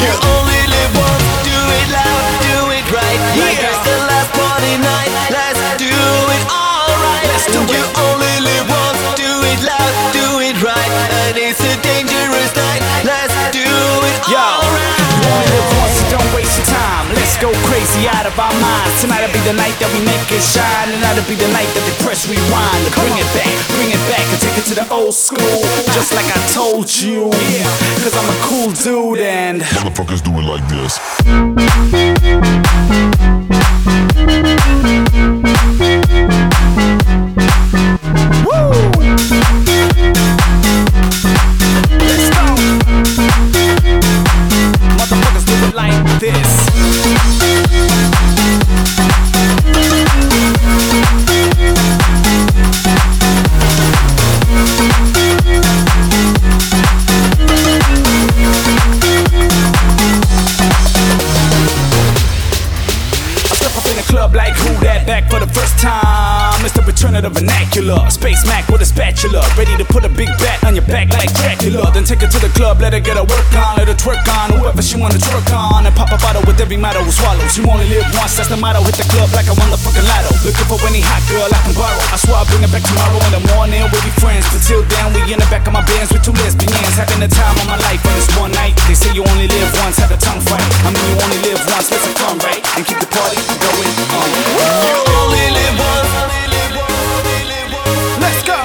You only live once, do it loud, do it right. Like it's the last party night, let's do it alright. You only live once, do it loud, do it right. And it's a dangerous night, let's do it alright. You only live once, so don't waste your time. Let's go crazy out of our minds. Tonight'll be the night that we make it shine. And that'll be the night that they press rewind. To bring it back and take it to the old school. Just like I told you, cause I'm a cool dude and motherfuckers do it like this. let's go. Motherfuckers do it like this. Like who that back for the first time? It's the return of the vernacular. Space Mac with a spatula, ready to put a big bat on your back like Dracula. Then take her to the club, let her get her work on, let her twerk on whoever she wanna twerk on, and pop a bottle with every motto who swallows. You only live once, that's the motto. Hit the club like I won the fucking lotto. Looking for any hot girl I can borrow. I swear I'll bring it back tomorrow in the morning. We'll be friends, but till then we in the back of my Benz with two lesbians, having the time of my life on this one night. They say you only live once, have a tongue fight. I mean you only live once, let's have fun, right? And keep the party going on. You only live once. Let's go.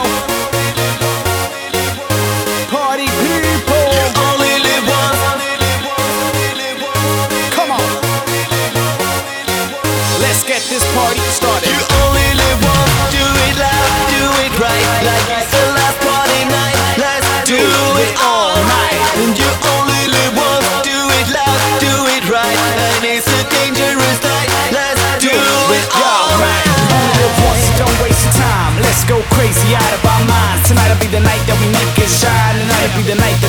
Party people. You only live once. Come on. Let's get this party started. You only live once. Do it loud, do it right. Like it's the last party night. Let's do it all night. And you only live once. Do it loud, do it right. And it's a dangerous night. Let's do it all right. Don't waste your time. Let's go crazy out of our minds. Tonight'll be the night that we make it shine. And that'll be the night